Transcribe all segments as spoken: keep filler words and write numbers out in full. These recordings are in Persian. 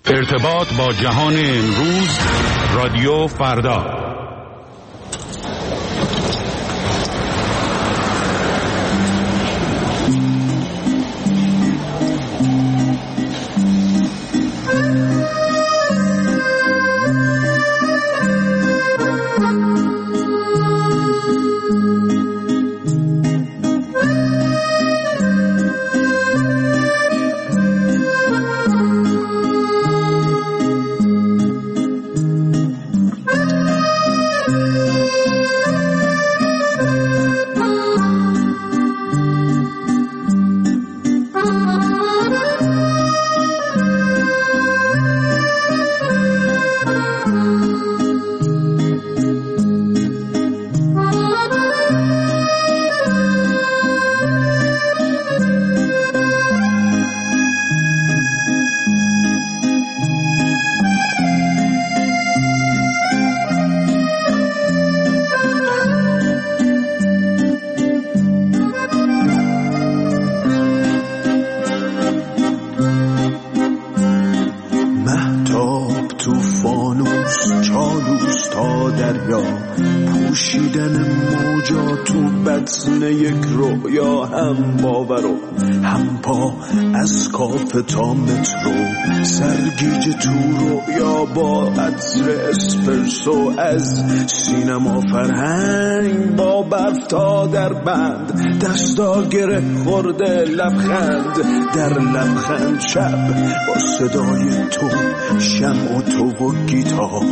ارتباط با جهان امروز، رادیو فردا. یک رویا هم باور و هم پا از کاف تا مترو، سرگیج تو رویا با عطر اسپرسو، از سینما فرهنگ با برف تا در بند، دستا گره خورده لبخند در لبخند، شب با صدای تو، شمع و تو و گیتار،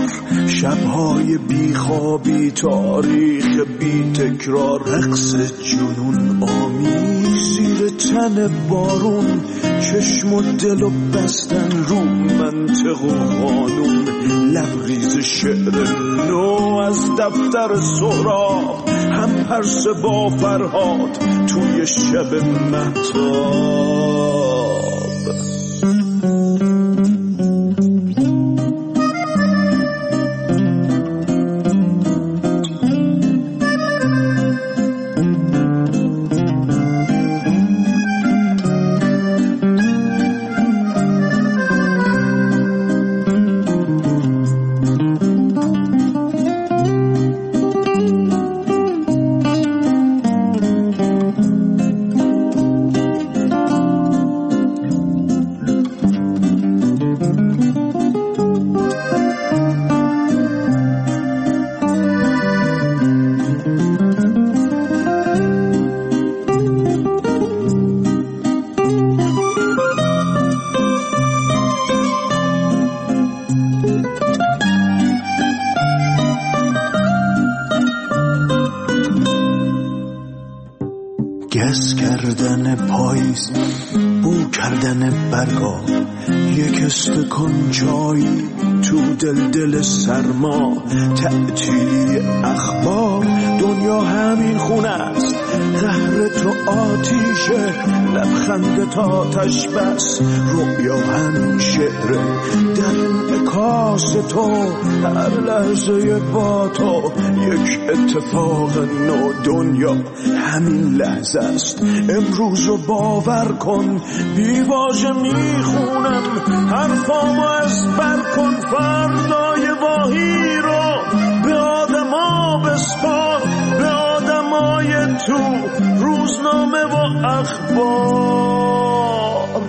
شبهای بیخوابی، تاریخ بی تکرار، رقص جنون آمیز زیر تن بارون، چشم و دل و بستن رو منطق و قانون، لبریز شعر نو از دفتر سهراب، هم پرس با فرهاد توی شب مهتاب. گس کردن پاییز، بو کردن برگا، یک استکان چایی تو دل دل سرما، تعطیلی اخبار، دنیا همین خونه است، قهر تو آتیشه، لبخند تا آتش بس، رویا همین شعره، در انعکاس تو، هر لحظه با تو یک اتفاق نو، دنیا همین لحظه است، امروز رو باور کن، بی واژه میخونم حرفامو از بر کن، فردای واهی رو به آدما بسپار، به آدمای تو، روزنامه و اخبار.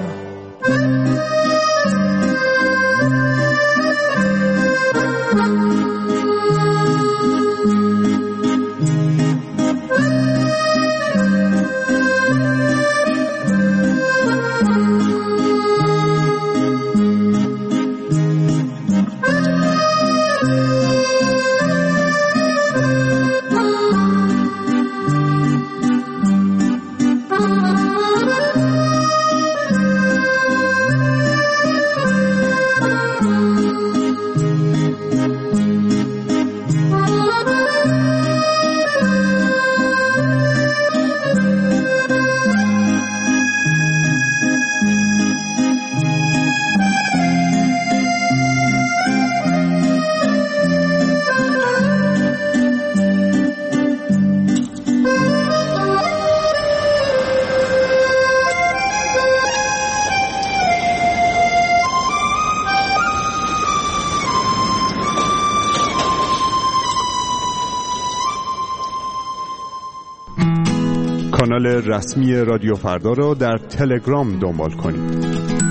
کانال رسمی رادیو فردا رو در تلگرام دنبال کنید.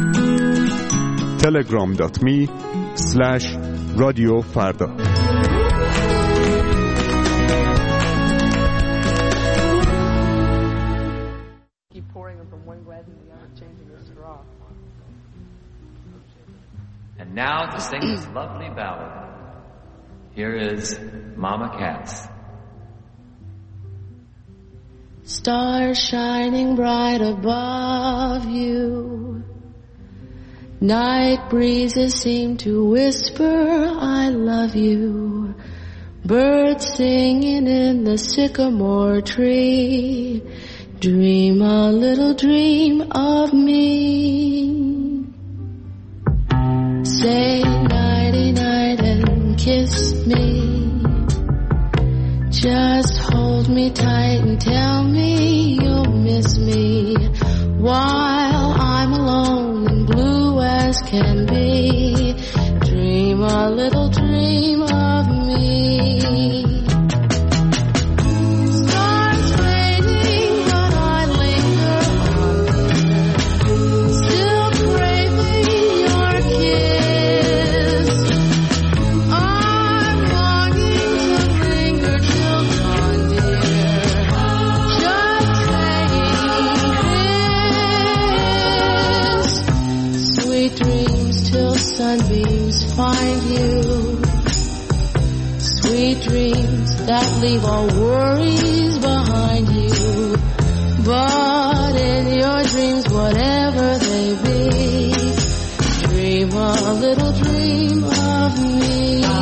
تلگرام دات می اسلش رادیو فردا. And now to sing this lovely ballad, here is Mama Cass. Stars shining bright above you, night breezes seem to whisper I love you, birds singing in the sycamore tree, dream a little dream of me. Say nighty-night and kiss me. Just hold me tight and tell me you'll miss me while I'm alone and blue as can be. Dream a little dream of me. Stars fading, but I linger on there, still craving your kiss. I'm longing to linger till dawn, dear. Just saying this. Sweet dreams till sunbeams find you. Sweet dreams that leave all worries behind you. But in your dreams, whatever they be, dream a little dream of me.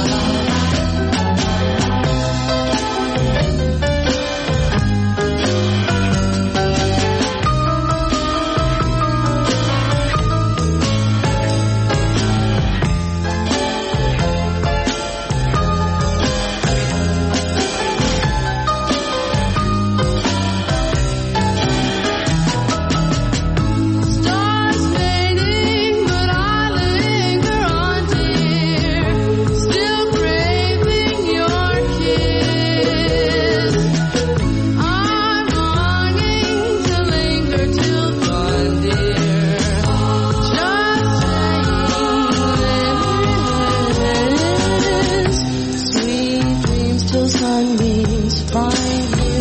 Stars fading, but I linger on, dear, still craving your kiss. I'm longing to linger till dawn, dear. Just saying this. Sweet dreams till sunbeams find you.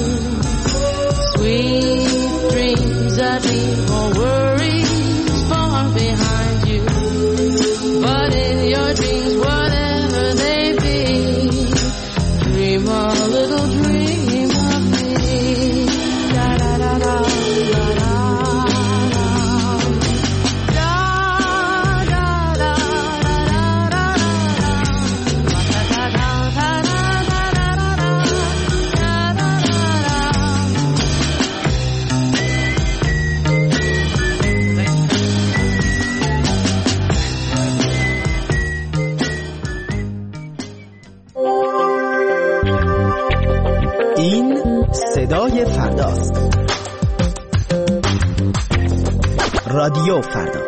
Sweet dreams that leave all worries far behind you. But in your dreams, whatever they be, dream a little dream of me. Da da da da da da da da da da da این صدای فرداست. رادیو فردا.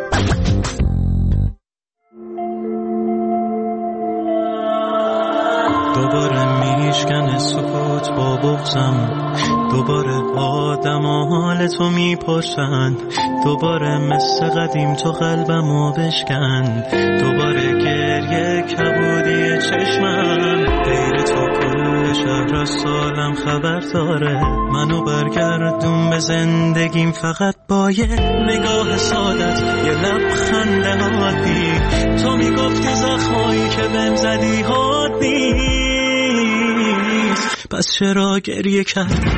دوباره میشکنه سکوت با بغزم، دوباره آدم و حال تو میپرسن، دوباره مثل قدیم تو قلبمو بشکن، دوباره گریه کبودی چشمم، غیر تو کل شهر از سالم خبر داره، منو برگردون به زندگیم فقط با یه نگاه سادت، یه لبخند عادی، تو میگفتی زخمایی که بهم زدی عادی نیست، پس چرا گریه کردی؟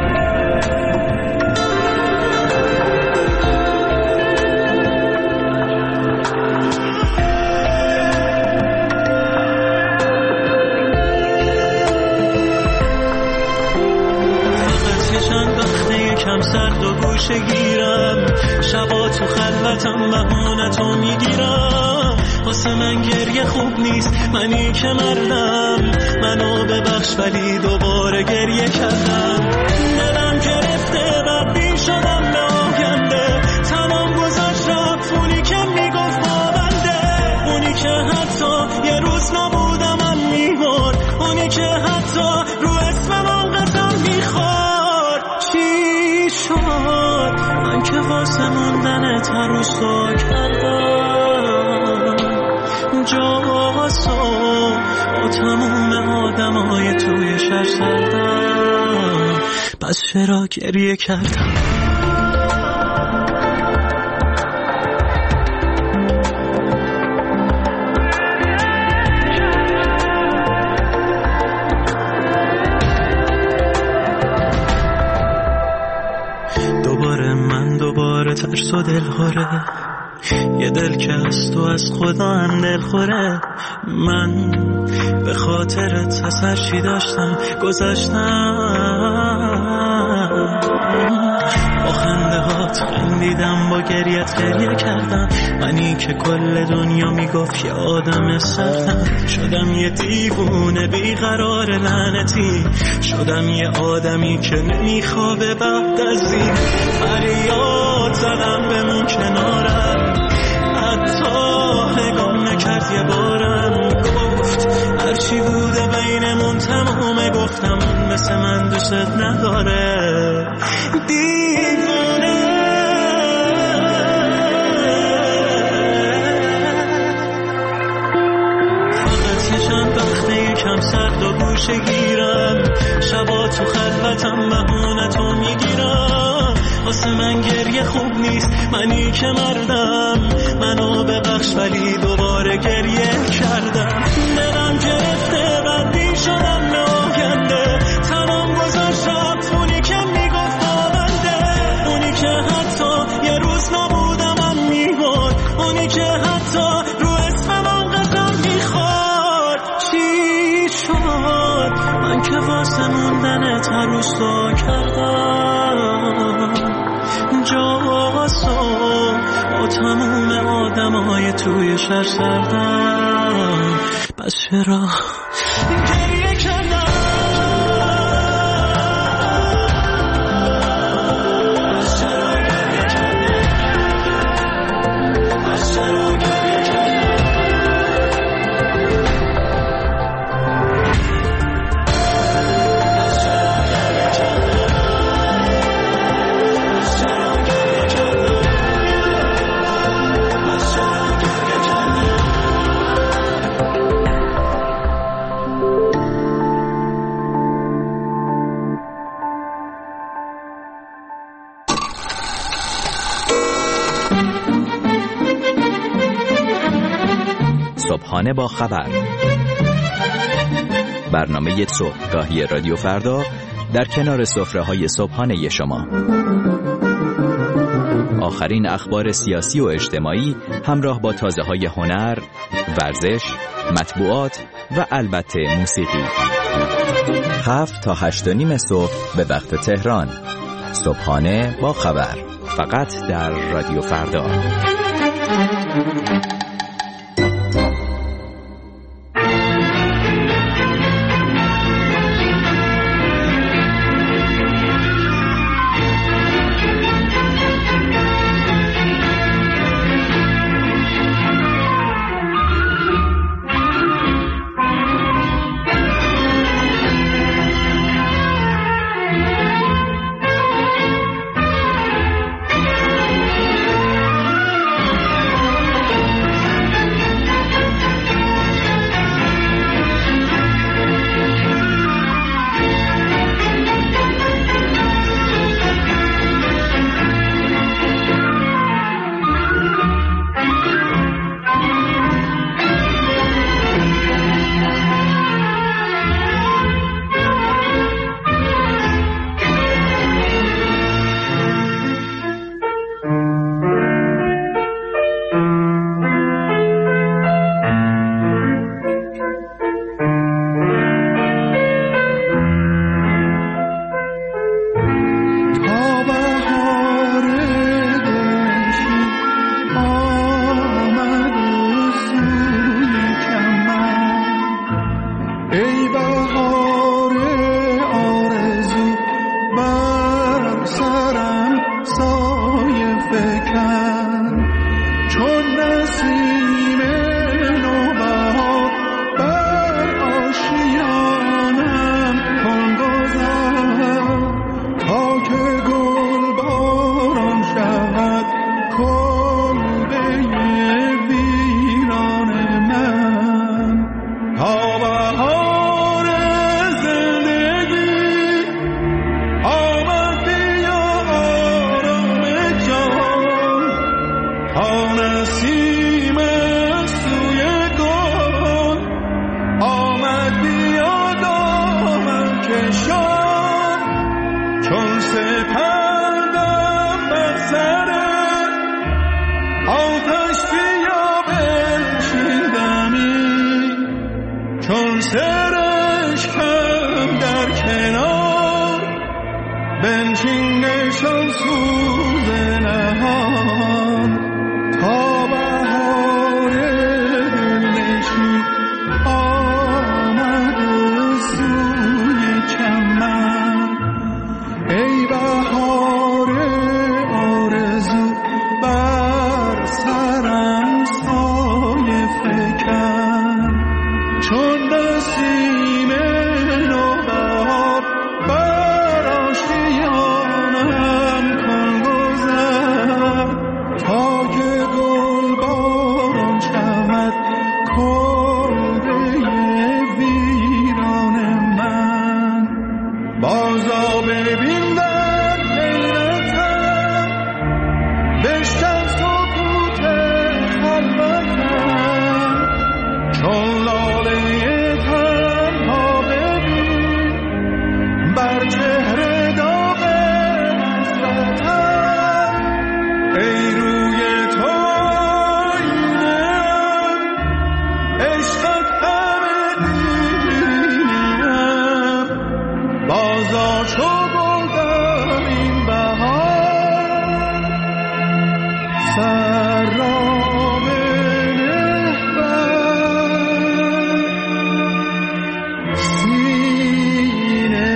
کم سرد و گوشه گیرم، شبا تو خلوتم بهانتو میگیرم، واسه من گریه خوب نیست، منی که مردم، منو ببخش ولی دوباره گریه کردم، دلم گرفته بدبین شدم به آینده، تمام گذشت رفت اونی که میگفت با بنده، اونی که حتی یه روز نبودم من میمرد، اونی که حتی رو اسمم آن قسم میخورد، چی شد؟ موندنت هر روز سوا کردم جاسو با تموم آدمای توی شهر سردم پس چرا گریه کردم دوباره من دوباره ترس و دلخوره یه دل که از تو از خدا هم دل خوره من به خاطرت از هر چی داشتم گذاشتم با خنده هات خندیدم با گریت گریه کردم منی که کل دنیا میگفت یه آدم سردم شدم یه دیوونه بیقرار لعنتی شدم یه آدمی که نمیخوابه بعد از این فریاد زدم بمون کنارم حتی نگام نکرد یه بارم گفت هرچی بوده بینمون تمومه گفتم اون مثل من دوست نداره دیوونه فقط یه چند وقته یکم سرد و گوشه گیرم شبا تو خلوتم بهونتو میگیرم واسه من گریه خوب نیست منی که مردم منو ببخش ولی دوباره گریه کردم دلم گرفته بدی شدم به آینده تنم گذاشتم اونی که میگفت آونده اونی که حتی یه روز نبودم هم میبود اونی که حتی رو اسمم قسم میخورد چی شد من که واسه موندنت هر روز دعا کردم جاسو با تموم آدمای توی شهر سردم پس چرا گریه کردم پس چرا گریه کردم پس چرا گریه کردم صبحانه با خبر، برنامه صبحگاهی رادیو فردا در کنار سفره‌های صبحانه شما. آخرین اخبار سیاسی و اجتماعی همراه با تازه‌های هنر، ورزش، مطبوعات و البته موسیقی. هفت تا هشت و نیم صبح به وقت تهران. صبحانه با خبر، فقط در رادیو فردا. سرش کم در کنار بنشین نشان سوز نهان تا بهار دلنشین آمد سوی چمن ای بهار آرزو بر سرم سایه فکن چون نسیم نوبهار بر آشیانم کن گذر تا که گل باران شود کلبه ویران من بازا ببین در حیرتم بشکن سکوت خلوتم چون لاله تنها ببین بر چهره داغ حسرتم ای روی تو آینه‌ام عشقت همه دینم بازا چو گل در این بهار سر را بنه بر سینه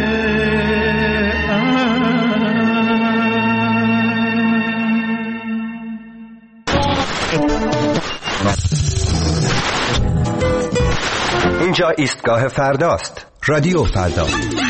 اینجا ایستگاه فرداست. رادیو فردا.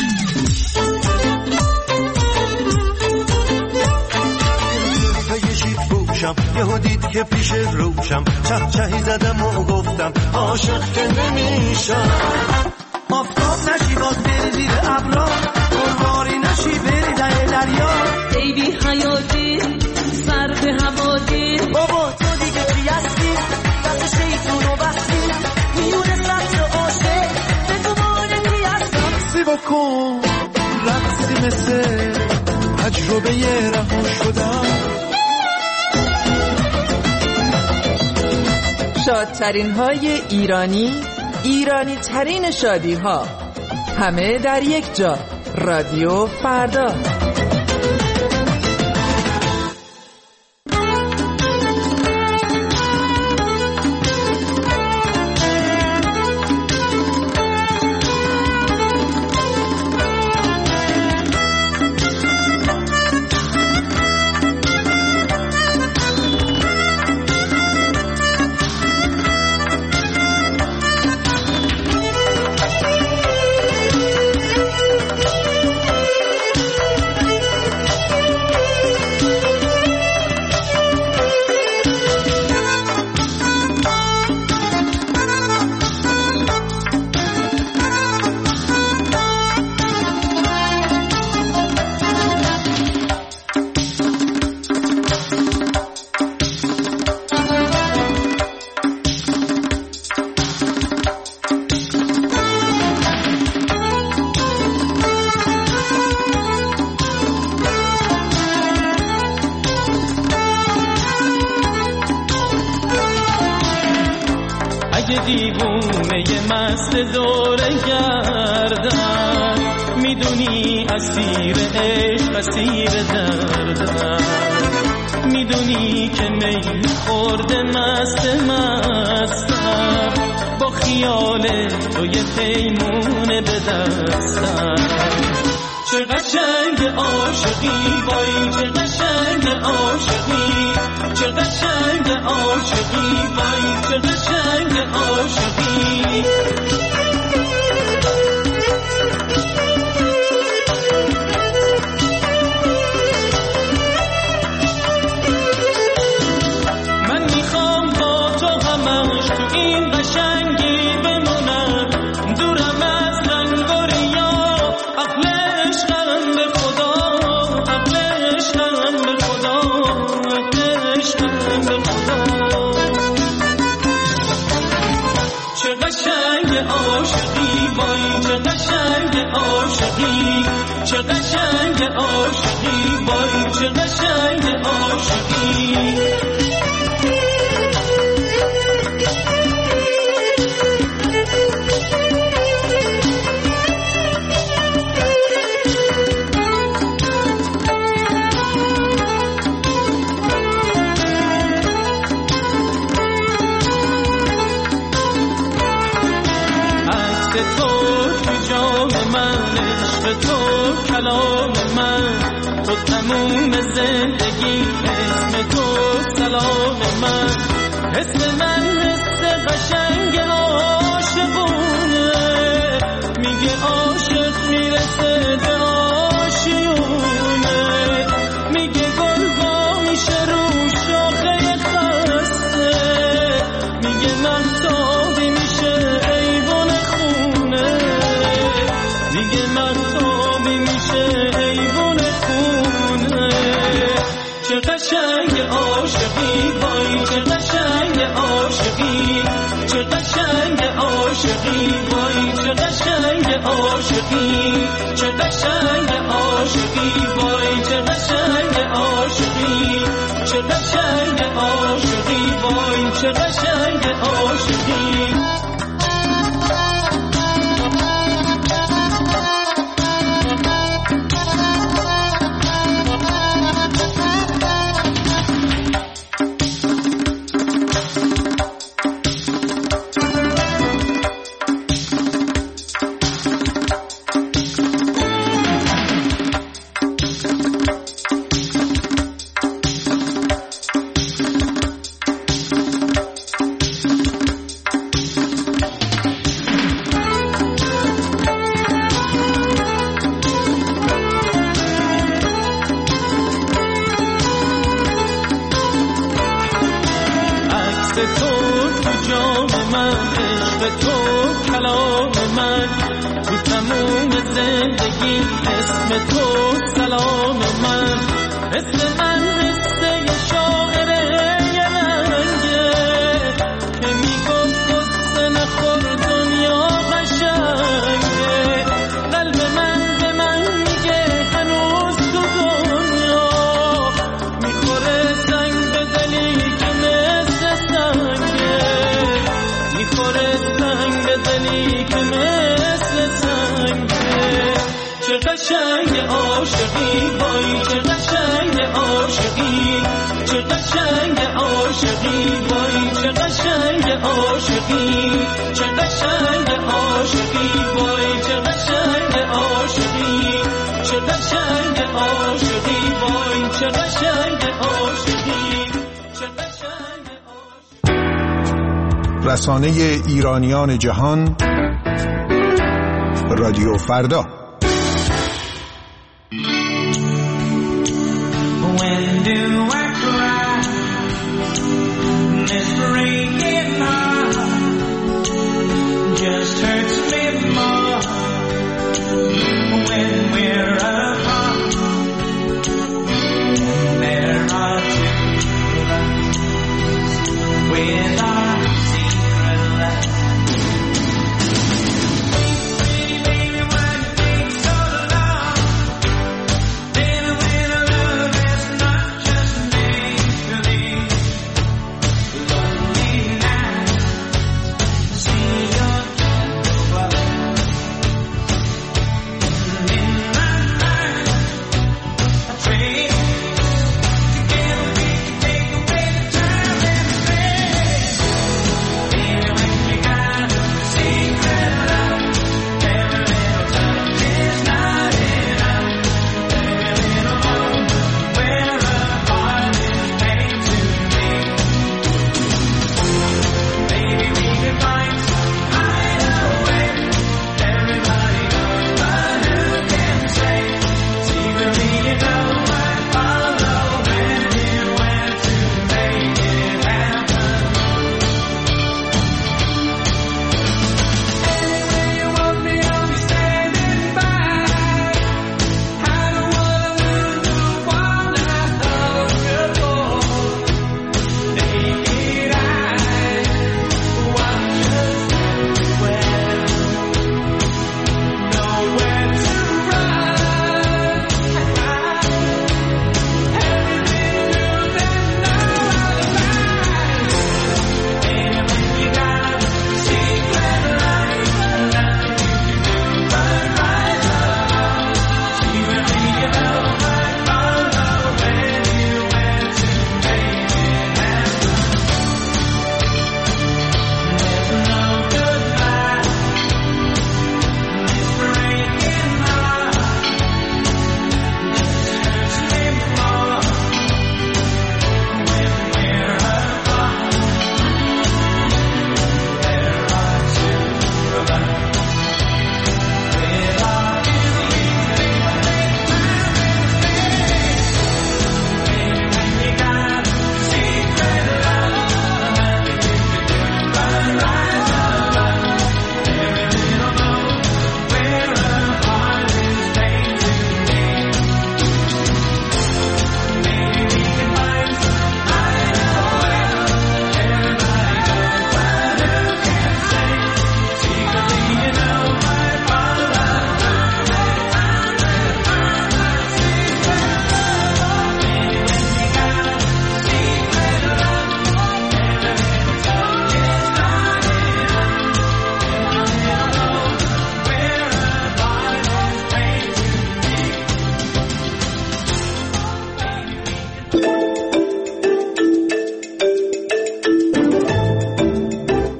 یهو دید که پیش روشم چه چهی زدم و گفتم عاشق که نمیشم آفتاب نشی باز بری زیر ابرا گلواری نشی بری در دریا ای بی حیاتی سر به هوادی بابا تو دیگه چی هستی دست شیطون و بستی میونه سطر عاشق به تو مانگی هستم سی بکن رقصی مثل تجربه رها شدم شادترین های ایرانی، ایرانی ترین شادی ها، همه در یک جا. رادیو فردا. دیوونه مست دوره گردم میدونی اسیر عشق اسیر دردم میدونی که می خورده مست مستم با خیال تو یه پیمونه به دستم چه قشنگ عاشقی وای چه قشنگ عاشقی چه قشنگ عاشقی وای چه قشنگ عاشقی من میخوام با تو همش تو این قشنگی بمونم دورم از رنگ و ریا عقل عشقم به خدا عقل عشقم به خدا عقل عشقم به خدا چه قشنگ عاشقی وای چه قشنگ عاشقی چه قشنگ عاشقی وای چه قشنگ عاشقی عشق تو کلام من، تو تموم زندگی، اسم تو سلام من، اسم من حس قشنگ عاشقونه، میگه عاشق میرسه به آشیونه، میگه گل وا میشه رو شاخه خسته، میگه مهتابی میشه ایوان خونه، میگه مهتابی میشه ایوان خونه. چه قشنگ عاشقی، وای چه قشنگ عاشقی، چه قشنگ عاشقی، وای چه قشنگ عاشقی، چه قشنگ عاشقی، وای چه قشنگ عاشقی، چه قشنگ عاشقی، وای چه قشنگ عاشقی. رسانه ایرانیان جهان، رادیو فردا. Baby, baby, one day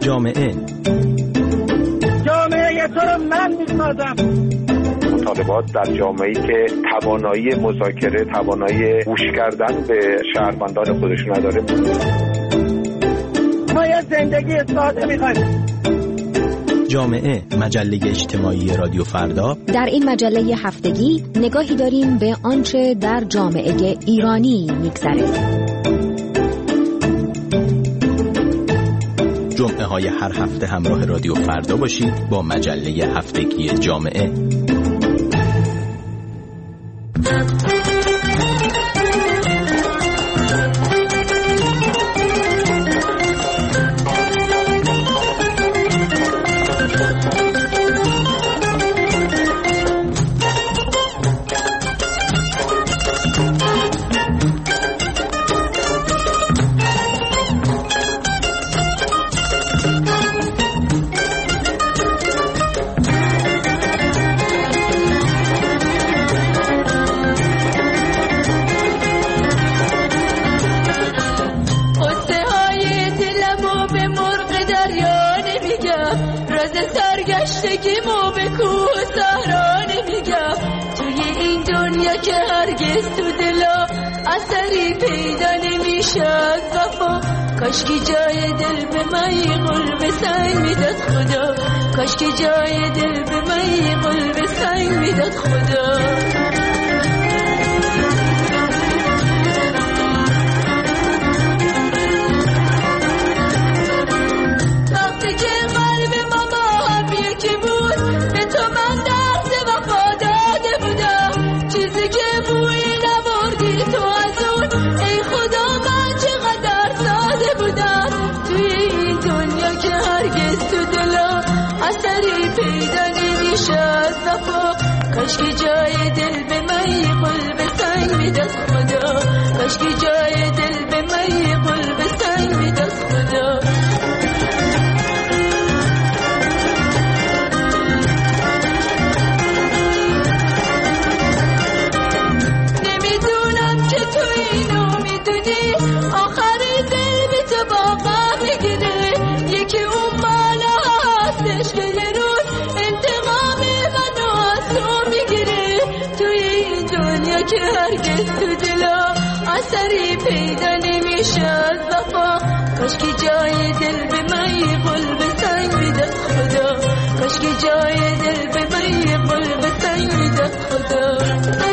جامعه جامعه تو رو من میسازم. مطالبات در جامعه‌ای که توانایی مذاکره، توانایی گوش کردن به شهروندان خودش نداره. ما یه زندگی ساده می‌خوایم. جامعه، مجله اجتماعی رادیو فردا. در این مجله هفتگی نگاهی داریم به آنچه در جامعه ایرانی می‌گذره. جمعه های هر هفته همراه رادیو فردا باشید با مجله هفتگی جامعه. کاشکی جای دل به من قلب سنگ میداد خدا، کاشکی جای دل به من قلب سنگ میداد خدا. وقتی که قلب ما با هم یکی بود، به تو من درس وفا داده بودم. چیزی که بوی نبردی تو از اون، ای خدا من چقدر ساده بودم. توی این دنیا که هرگز تو دلا اثری پیدا نمیشه از وفا، کاشکی جای دل به من قلب سنگ میداد خدا، کاشکی جای دل به من قلب سنگ میداد خدا. نمیدونم که تو اینو میدونی، آخر دل به تو باقا میگیره. یکی اون بالا هستش که یه روز انتقام منو از تو میگیره. توی این دنیا که هرگز تو دلا اثری پیدا نمیشه از وفا، کاشکی جای دل به من قلب سنگ میداد خدا، کاشکی جای دل به من قلب سنگ میداد خدا.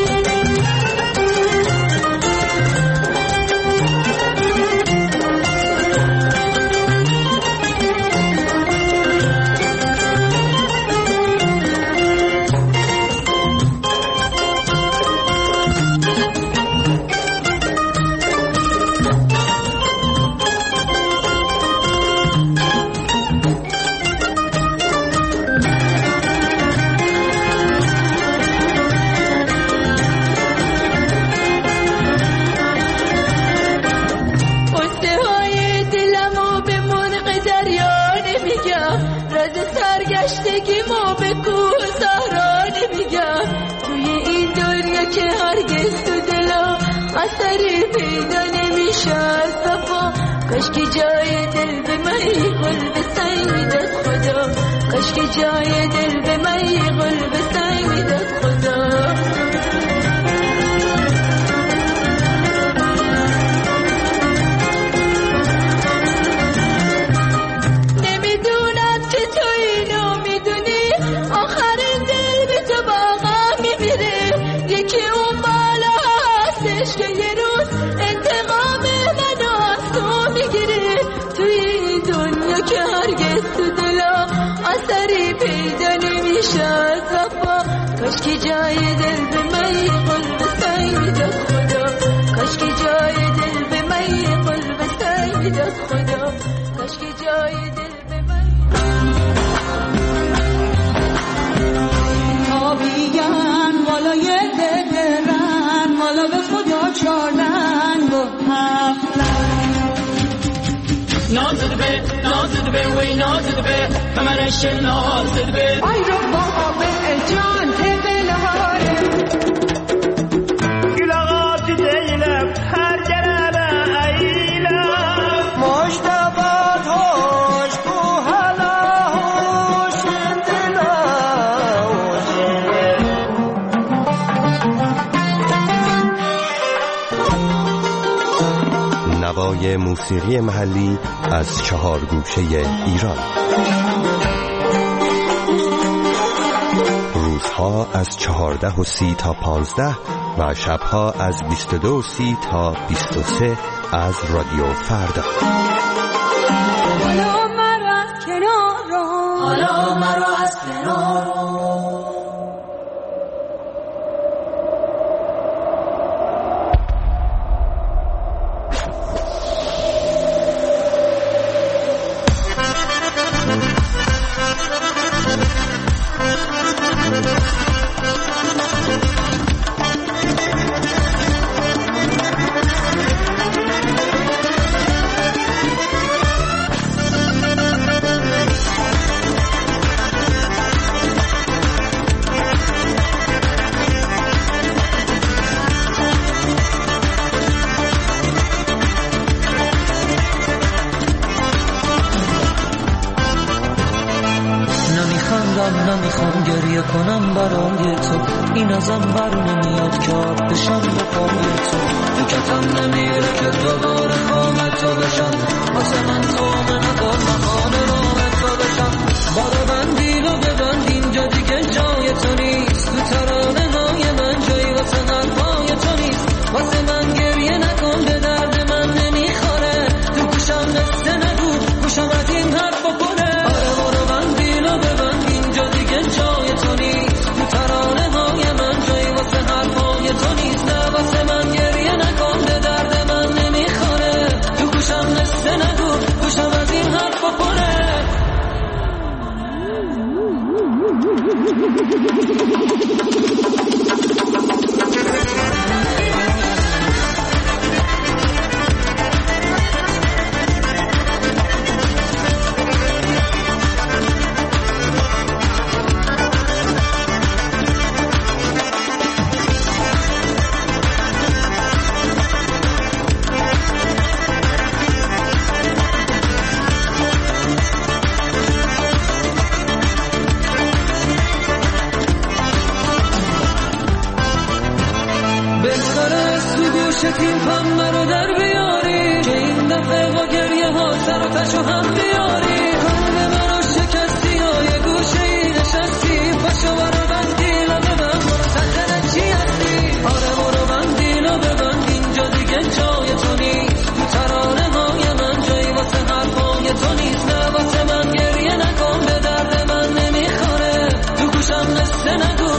اثری پیدا نمیشه از وفا، کاشکی جای دل به من قلب سنگ میداد خدا، کاشکی جای دل به من قلب سنگ میداد خدا. نمیدونم که تو اینو میدونی، آخر دل به تو باقا میمیره. یکی اون بالا هستش که یه روز انتقام منو از تو میگیره. توی این دنیا که هرگز تو دلا اثری پیدا نمیشه از وفا، کاشکی جای دل به من قلب سنگ میداد خدا، کاشکی جای دل به من قلب سنگ میداد خدا، کاشکی جای دل به من. آبیان بالای دلرن، والا به خدا چارنگ و هفتن. نازد به نازد به وی نازد به به منش نازد به آی رو با به جان تبلهاره گلاغات دیلم هر جرابه ایلم مشتبات هاش بو برنامه موسیقی محلی از چهار گوشه ایران. روزها از چهارده و سی تا پانزده و شبها از بیست و دو و سی تا بیست و سه از رادیو فردا. حالا مرا از کنار رو، حالا مرا از کنار رو. نمیخوام گریه کنم برای تو، این ازم بر نمیاد که آب بشم به پای تو. تو کتم نمیره که دوباره خام تو بشم، واسه من خامه نکن مخانه رام تو بشم. بارو بندی رو ببند اینجا دیگه جای تو نیست، تو ترانه های من جایی واسه حرفای تو نیست. واسه من گریه نکن به درد من نمیخوره، تو گوشم نسته نگو گوشم از این حرف بکنه. آره بارو بندی رو ببند اینجا دیگه جای تو نیست، تو ترانه های من جایی واسه حرفای تو نیست. نه واسه من گریه نکن به درد من نمیخوره، تو گوشم نسته نگو گوشم از این حرف بکنه. تیم پمه رو در بیاری که این دفعه با گریه ها سر و تشو هم بیاری. همه منو شکستی و یه گوشه ای نشستی، پاشو برو بندی رو ببند برو سخنه چی هستی. آره برو بندی رو ببند اینجا دیگه جای تو نیست، تو ترانه های من جایی واسه حرفای تو نیست. نه واسه من گریه نکن به درد من نمیخوره، تو گوشم نسته نگو.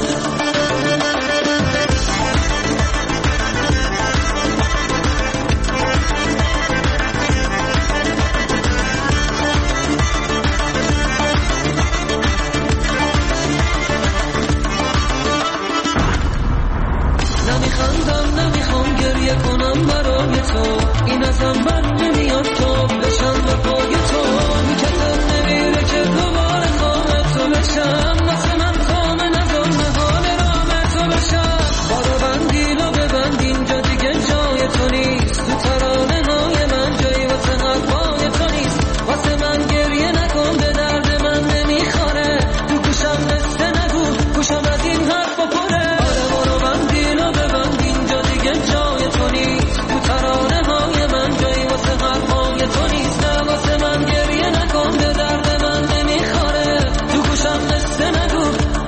گریه کنم برای تو، این ازم بر نمیاد تو بشم به پای تو. میکتم نمیره که دوباره خام تو بشم، واسه من خام نظر نهال رام تو بشم. بارو بندی رو ببند اینجا دیگه جای تو نیست، تو ترانه های من جایی واسه حرفای تو نیست. واسه من گریه نکن به درد من نمیخوره، تو گوشم نسته نگو گوشم از این حرف بپره. آره بارو بندی رو ببند اینجا دیگه جای تو نیست، تو ترانه های من جایی واسه حرفای تو نیست. نه واسه من گریه نکن به درد من نمیخوره، تو گوشم نسته نگو.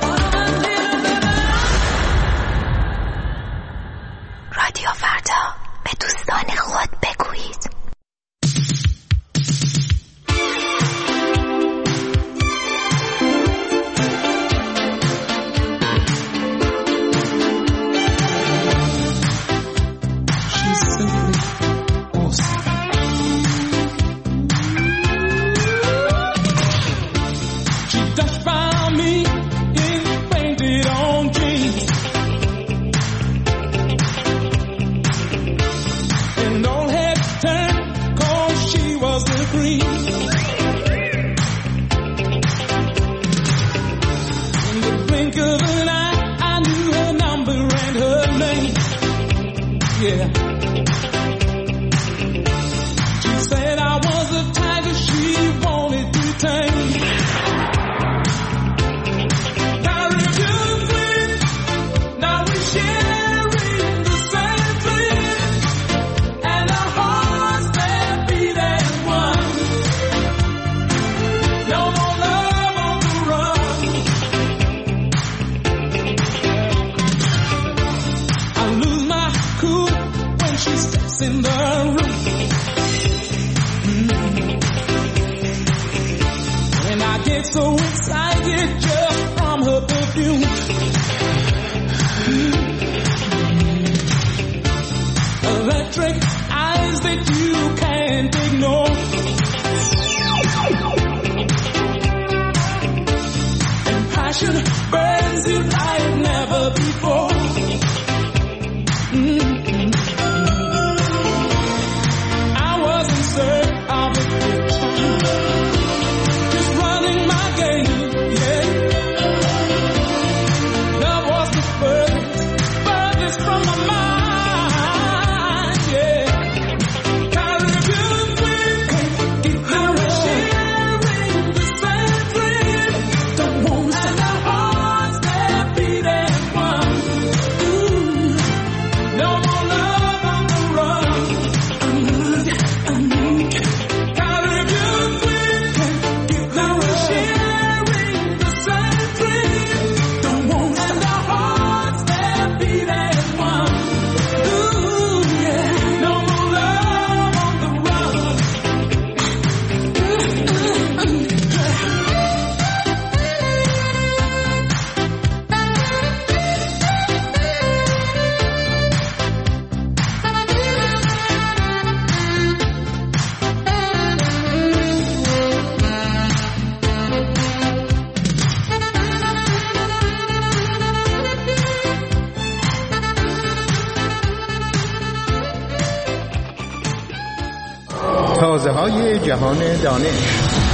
رادیو فردا، به دوستان خود بگویید. Sharing the same thing, and our hearts that get so excited just from her perfume. Electric eyes that you can't ignore. And passion burns you like never before. Mm-hmm. I was in search of a picture, just running my game, yeah. Love was the furthest, furthest from my mind. تازه های جهان دانش.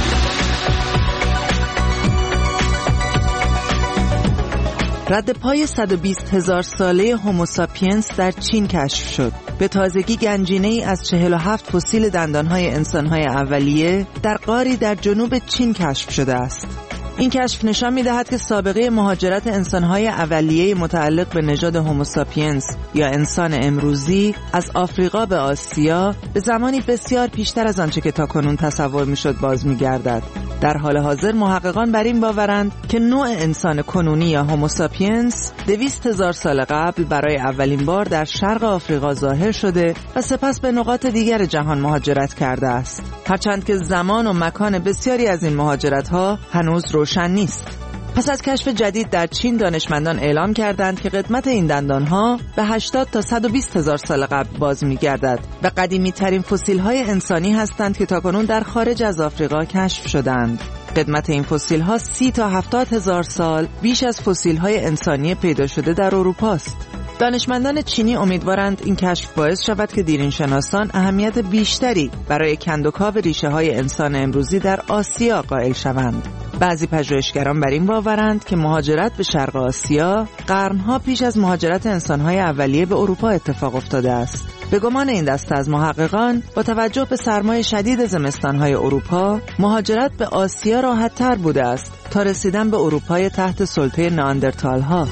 رد پای صد و بیست هزار ساله هوموساپینس در چین کشف شد. به تازگی گنجینه‌ای از چهل و هفت فسیل دندانهای انسانهای اولیه در غاری در جنوب چین کشف شده است. این کشف نشان می‌دهد که سابقه مهاجرت انسان‌های اولیه متعلق به نژاد هوموساپینس یا انسان امروزی از آفریقا به آسیا به زمانی بسیار پیشتر از آنچه که تاکنون تصور می‌شد باز می‌گردد. در حال حاضر محققان بر این باورند که نوع انسان کنونی یا هوموساپینس دویست هزار سال قبل برای اولین بار در شرق آفریقا ظاهر شده و سپس به نقاط دیگر جهان مهاجرت کرده است. هرچند که زمان و مکان بسیاری از این مهاجرت‌ها هنوز روشن نیست. پس از کشف جدید در چین دانشمندان اعلام کردند که قدمت این دندانها به هشتاد تا صد و بیست هزار سال قبل باز می‌گردد و قدیمی ترین فسیل‌های انسانی هستند که تاکنون در خارج از آفریقا کشف شدند. قدمت این فسیل‌ها سی تا هفتاد هزار سال بیش از فسیل‌های انسانی پیدا شده در اروپا است. دانشمندان چینی امیدوارند این کشف باعث شود که دیرینشناسان اهمیت بیشتری برای کندوکاو ریشه‌های انسان امروزی در آسیا قائل شوند. بعضی پژوهشگران بر این باورند که مهاجرت به شرق آسیا قرنها پیش از مهاجرت انسان‌های اولیه به اروپا اتفاق افتاده است. به گمان این دسته از محققان با توجه به سرمای شدید زمستان‌های اروپا، مهاجرت به آسیا راحت‌تر بوده است تا رسیدن به اروپای تحت سلطه نئاندرتال‌ها.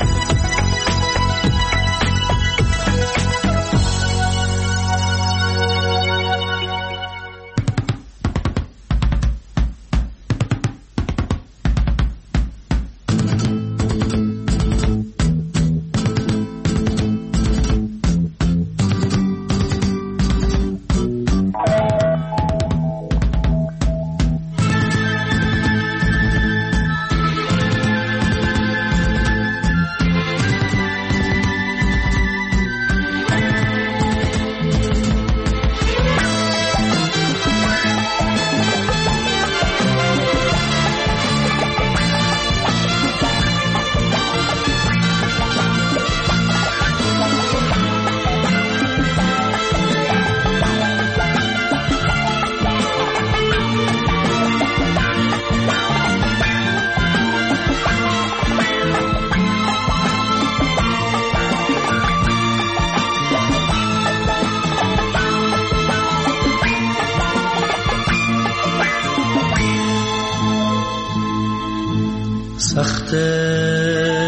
سخته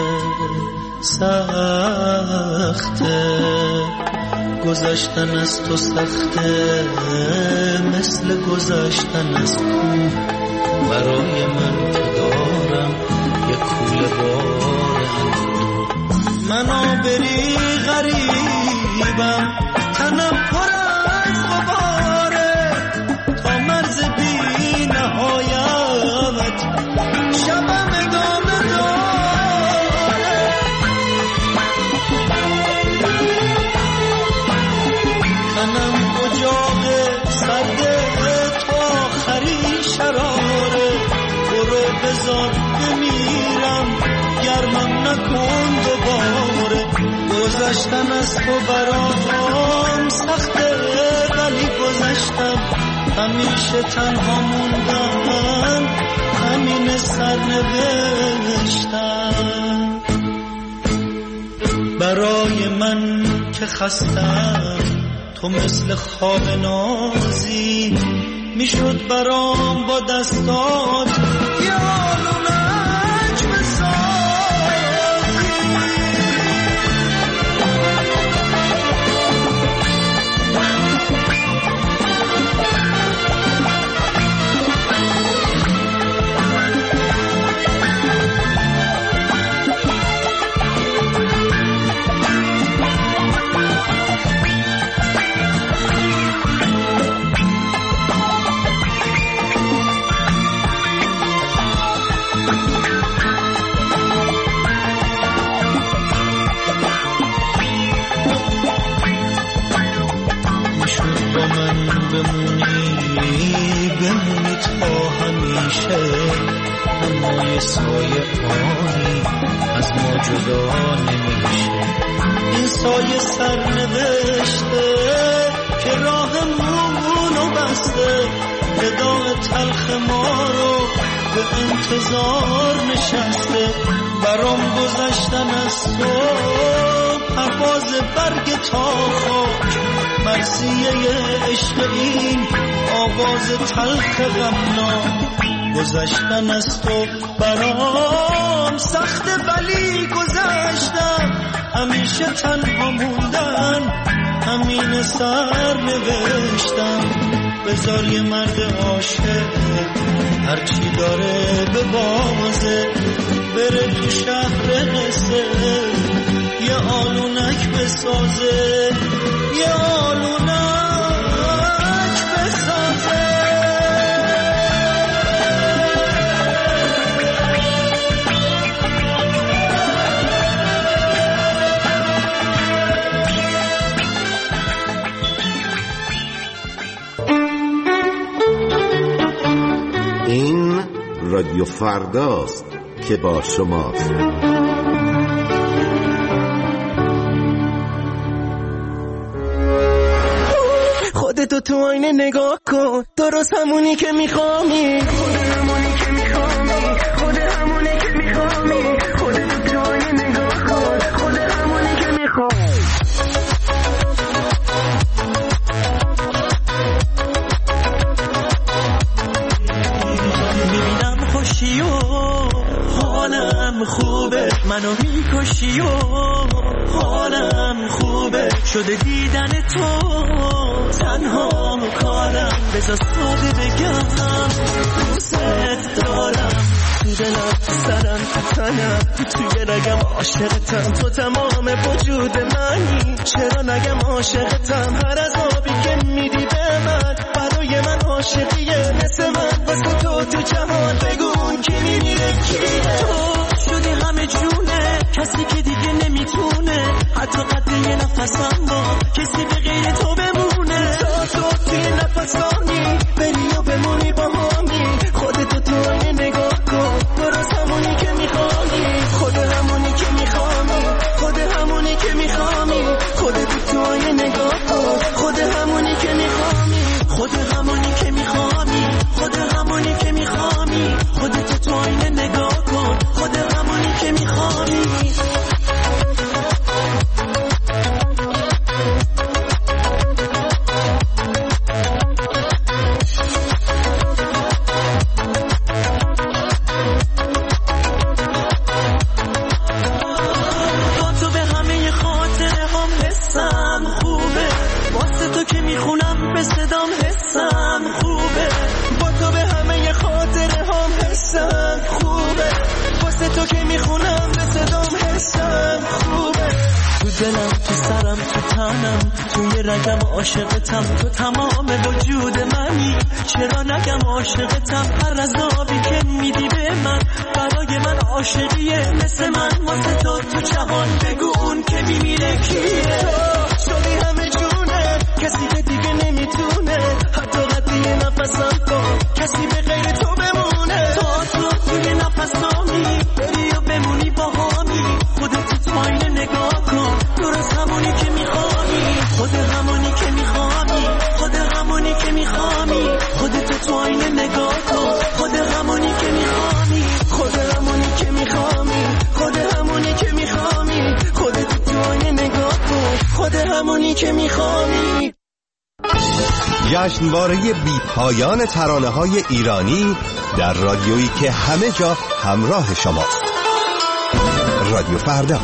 سخته گذشتن از تو سخته مثل گذشتن از کوه برای من که دارم یک کوله بار اندوه منو بری غریبم تنم پر از غباره تا مرز بی نهایت گذشتن از تو برام سخته ولی گذشتم همیشه تنها موندم همین سرنوشتم برای من که خستم تو مثل خواب نازی میشد برام با دستات یالونک بسازی اما یه سایه آنی از ما جدا نمیشه این سایه سرنوشته که راهمونو بسته وداع تلخ ما رو به انتظار نشسته برام گذشتن از تو پرواز برگ تا خاک مرثیه عشق این آواز تلخ غمناک گذشتن از تو برام سخته ولی گذشتم همیشه تنها موندن همین سر نوشتم بذار یه مرد عاشق هرچی داره به بازه بره تو شهر قصه یه آلونک بسازه یه آلونک بسازه این رادیو فرداست که با شماست. خودتو تو آینه نگاه کن درست همونی که میخوامی خود همونی که میخوامی خود همونی که میخوامی خودتو تو آینه نگاه کن خود همونی که میخوامی میبینم خوشی و حالم خوبه منو میکشی و حالم خوبه شده دیدن تو تنها کارم بذار ساده بگم دوست دارم تو دلم تو سرم تو تنم توی رگم عاشقتم تو تمام وجود منی چرا نگم عاشقتم هر عذابی که میدی به من برای من عاشقیه مثل من واسه تو تو جهان بگون کی میمیره کیه تو شدی همه جونه کسی که دیگه نمیتونه حتی قدر یه نفسم با کسی به غیر تو بمونه تا تو توی نفسانی بری و بمونی با همی خودتو تو آینه نگاه کن درست همونی که میخوانی خود همونی که میخوانی خود همونی که میخوانی خودتو تو آینه نگاه کن خود همونی که میخوانی خود همونی که میخوانی خود همونی که میخوانی خودتو تو آینه نگاه کن خود همونی که میخوانی دلم تو سرم تو تنم توی رگم عاشقتم تو تمام وجود منی چرا نگم عاشقتم هر عذابی که میدی به من برای من عاشقیه مثل من واسه تو تو جهان بگو اون که میمیره کیه تو شدی همه جونه کسی که دیگه نمیتونه حتی قدی نفسم کن کسی به غیر تو بمونه تا تو توی نفسامی بری و بمونی با همی خودت تو آینه نگاه کن درست هم اونی که میخوانی. جشنواره بی پایان ترانه های ایرانی در رادیویی که همه جا همراه شماست. رادیو فردا.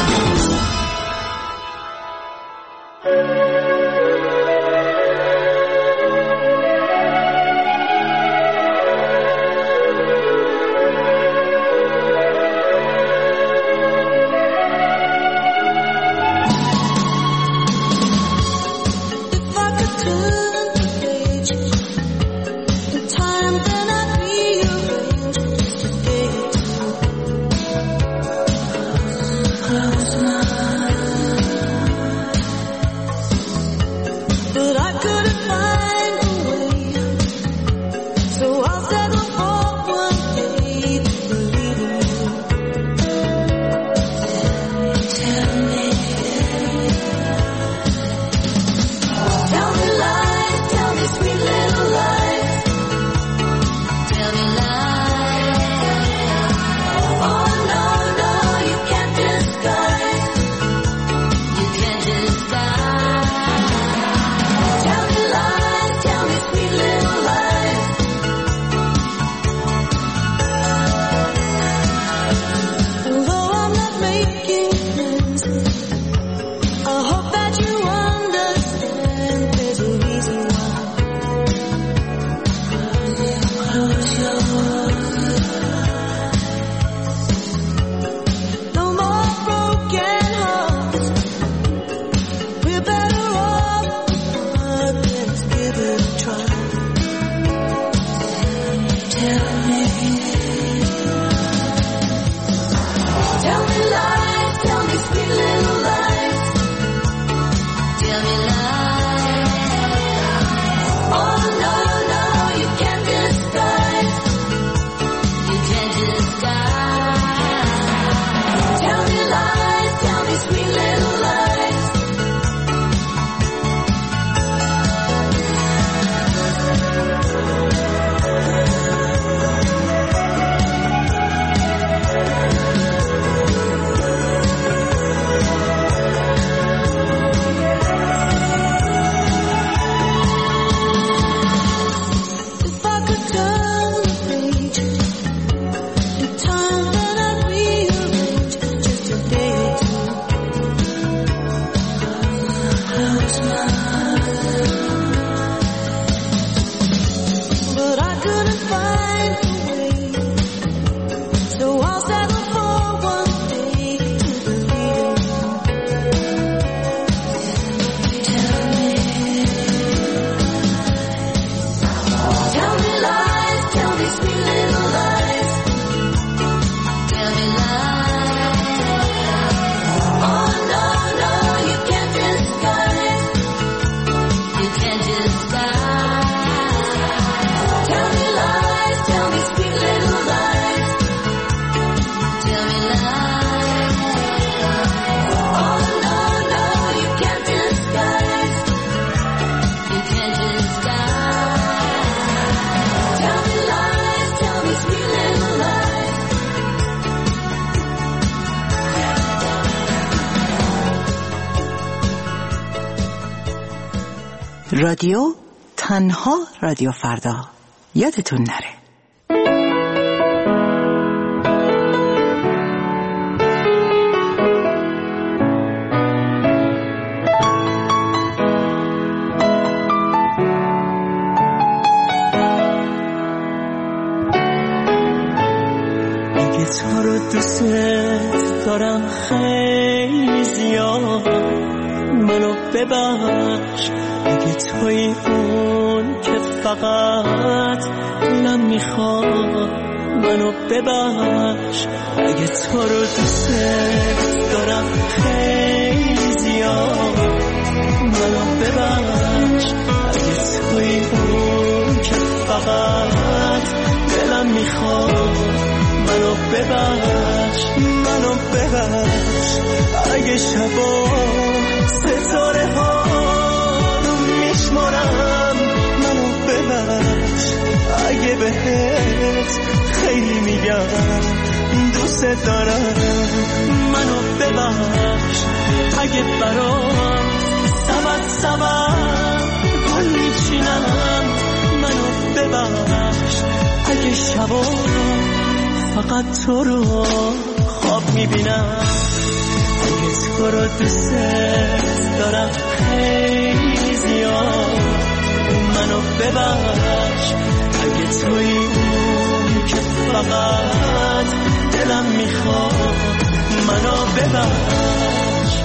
رادیو تنها رادیو فردا، یادتون نره. اگه تو رو دوست دارم خیلی زیاد، منو ببخش. اگه توی اون که فقط دلم میخواد، منو ببخش. اگه تو رو دوست دارم خیلی زیاد، منو ببخش. اگه توی اون که فقط دلم میخواد، منو ببخش، منو ببخش. اگه شبا ستاره ها میشمارم، منو ببخش. اگه بهت خیلی میگم دوست دارم، منو ببخش. اگه برام سبت سبت گل میچینم منو ببخش اگه شبا فقط تو رو خواب میبینم اگه تو رو دوست دارم خیلی زیاد منو ببخش اگه توی اون که فقط دلم میخواد منو ببخش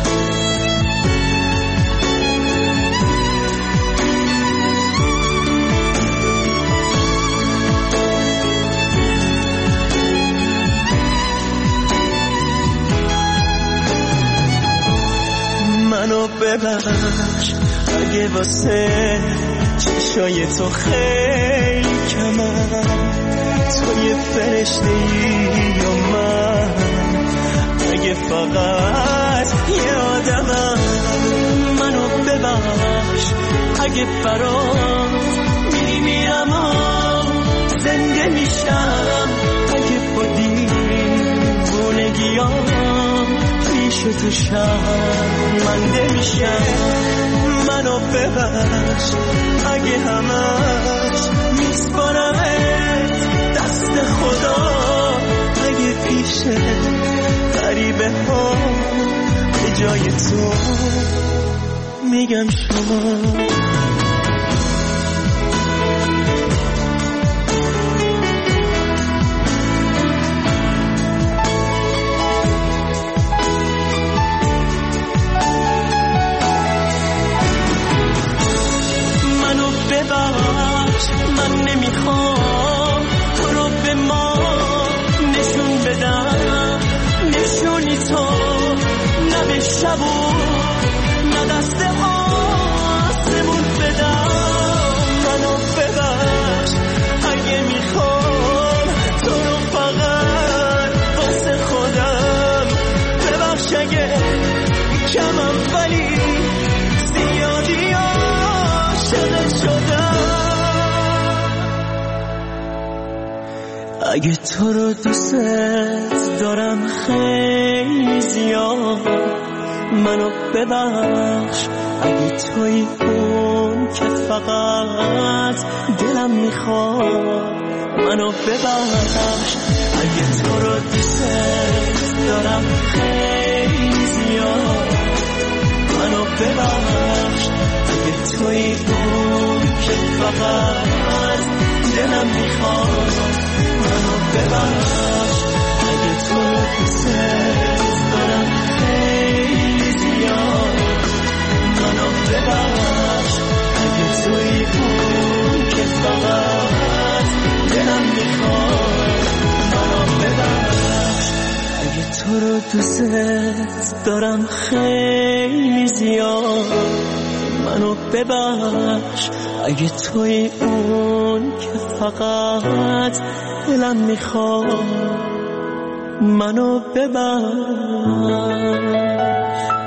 منو ببخش اگه واسه چشای تو خیلی کمم توی فرشته‌ای یا من اگه فقط یه آدمم منو ببخش اگه برات میمیرم زنده میشم اگه با دیوونگیام پیش تو شرمنده میشم منو ببخش اگه همش میسپارمت دست خدا اگه پیش غریبه ها به جای تو میگم شما ببخش من نمیخوام تو رو به ما نشون بدم نشونی تو نه به شبو نه دست آسمون بدم منو ببخش اگه میخوام تو رو فقط واسه خودم ببخش اگه کمم ولی زیادی عاشقت شدم اگه تو رو دوست دارم خیلی زیاد منو ببخش اگه توی اون که فقط دلم میخواد منو ببخش اگه تو رو دوست دارم خیلی زیاد منو ببخش اگه توی اون که فقط دلم میخواد منو ببخش اگه تو رو دوست دارم خیلی زیاد منو ببخش اگه توی اون که فقط دلم میخواد منو ببخش اگه تو رو دوست دارم خیلی زیاد منو ببخش اگه توی اون که فقط دلم میخواد منو ببخش